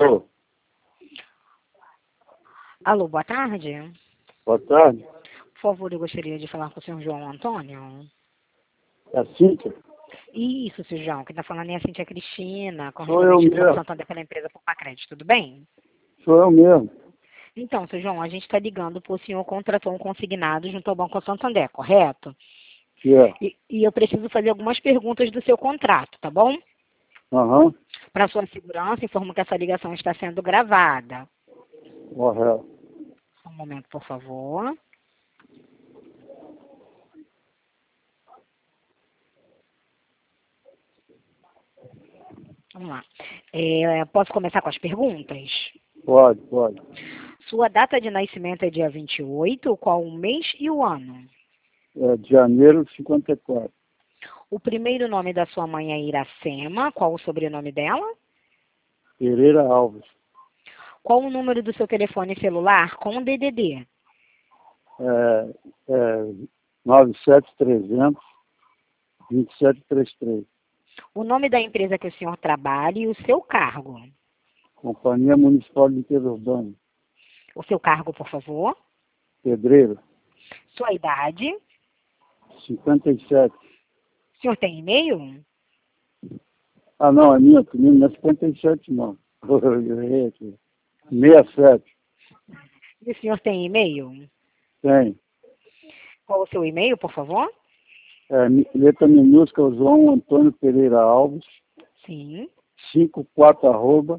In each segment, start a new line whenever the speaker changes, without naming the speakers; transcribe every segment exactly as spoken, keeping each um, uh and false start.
Alô,
Alô, boa tarde.
boa tarde.
Por favor, eu gostaria de falar com o senhor João Antônio.
É a Cíntia?
Isso, senhor João. Quem está falando é a Cíntia Cristina,
Sou eu
correspondente do Banco
mesmo.
Santander pela empresa Poupa Crédito. Tudo bem?
Sou eu mesmo.
Então, senhor João, a gente está ligando porque o senhor contratou um consignado junto ao Banco Santander, correto?
Que é?
E, e eu preciso fazer algumas perguntas do seu contrato, tá bom?
Aham.
Para sua segurança, informo que essa ligação está sendo gravada.
Correto.
Um momento, por favor. Vamos lá. É, posso começar com as perguntas?
Pode, pode.
Sua data de nascimento é dia vinte e oito, qual o mês e o ano?
É de janeiro de cinquenta e quatro.
O primeiro nome da sua mãe é Iracema, qual o sobrenome dela?
Pereira Alves.
Qual o número do seu telefone celular com D D D?
É, é nove sete trezentos, vinte e sete trinta e três.
O nome da empresa que o senhor trabalha e o seu cargo.
Companhia Municipal de Limpeza Urbana.
O seu cargo, por favor.
Pedreiro.
Sua idade.
cinquenta e sete.
O senhor tem e-mail?
Ah, não, é minha, comigo não é cinquenta e sete, não. Eu errei aqui. sessenta e sete.
E o senhor tem e-mail?
Tem.
Qual o seu e-mail, por favor?
É, mi- letra minúscula, João Antônio Pereira Alves,
Sim.
cinquenta e quatro arroba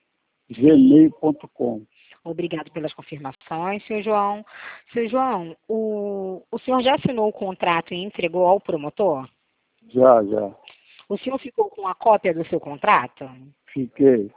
gmail ponto com.
Obrigado pelas confirmações, senhor João. Senhor João, o, o senhor já assinou o contrato e entregou ao promotor?
Já, já.
O senhor ficou com a cópia do seu contrato?
Fiquei.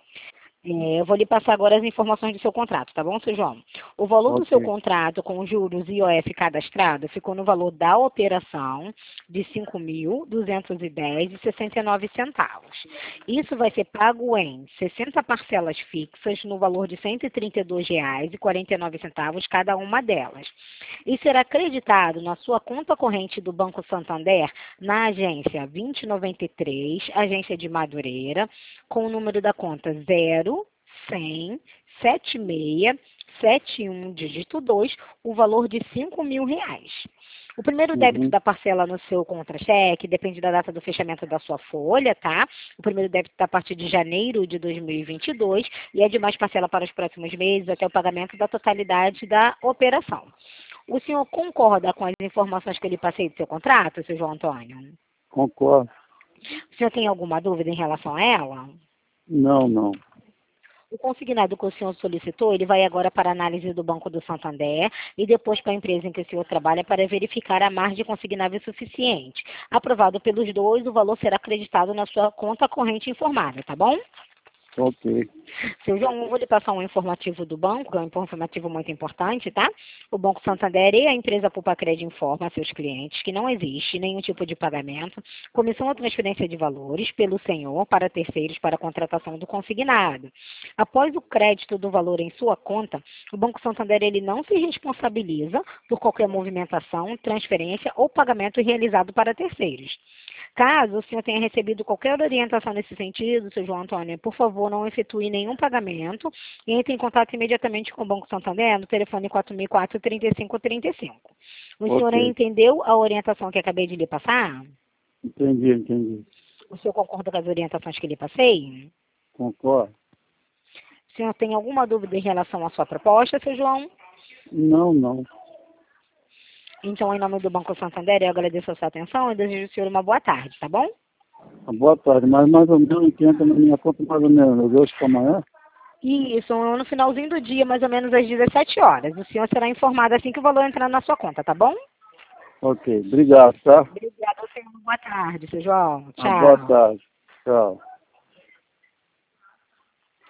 É, eu vou lhe passar agora as informações do seu contrato, tá bom, senhor João? O valor do seu
Ok.
contrato com juros e I O F cadastrado ficou no valor da operação de cinco mil duzentos e dez reais e sessenta e nove centavos. Isso vai ser pago em sessenta parcelas fixas no valor de cento e trinta e dois reais e quarenta e nove centavos cada uma delas. E será creditado na sua conta corrente do Banco Santander na agência vinte e noventa e três, agência de Madureira, com o número da conta zero cem setenta e seis setenta e um, dígito dois, o valor de cinco mil reais. O primeiro débito
Uhum.
da parcela no seu contra-cheque depende da data do fechamento da sua folha, tá? O primeiro débito está a partir de janeiro de dois mil e vinte e dois e é de mais parcela para os próximos meses até o pagamento da totalidade da operação. O senhor concorda com as informações que eu lhe passei do seu contrato, seu João Antônio?
Concordo.
O senhor tem alguma dúvida em relação a ela?
Não, não.
O consignado que o senhor solicitou, ele vai agora para a análise do Banco do Santander e depois para a empresa em que o senhor trabalha para verificar a margem consignável suficiente. Aprovado pelos dois, o valor será acreditado na sua conta corrente informada, tá bom?
Ok.
Seu João, eu vou lhe passar um informativo do banco, que é um informativo muito importante, tá? O Banco Santander e a empresa Poupa Crédito informam a seus clientes que não existe nenhum tipo de pagamento, comissão ou transferência de valores pelo senhor para terceiros para a contratação do consignado. Após o crédito do valor em sua conta, o Banco Santander ele não se responsabiliza por qualquer movimentação, transferência ou pagamento realizado para terceiros. Caso o senhor tenha recebido qualquer orientação nesse sentido, seu João Antônio, por favor, não efetue nenhum pagamento e entre em contato imediatamente com o Banco Santander no telefone quatro mil e quatro, trinta e cinco trinta e cinco. O senhor aí
Ok.
entendeu a orientação que acabei de lhe passar?
Entendi, entendi.
O senhor concorda com as orientações que lhe passei?
Concordo.
O senhor tem alguma dúvida em relação à sua proposta, seu João?
Não, não.
Então, em nome do Banco Santander, eu agradeço a sua atenção e desejo ao senhor uma boa tarde, tá bom?
Boa tarde, mas mais ou menos que entra na minha conta, mais ou menos, de hoje para amanhã?
Isso, no finalzinho do dia, mais ou menos às dezessete horas. O senhor será informado assim que o valor entrar na sua conta, tá bom?
Ok, obrigado, tá?
Obrigada, senhor. Boa tarde, seu João.
Uma boa
Tchau.
tarde. Tchau.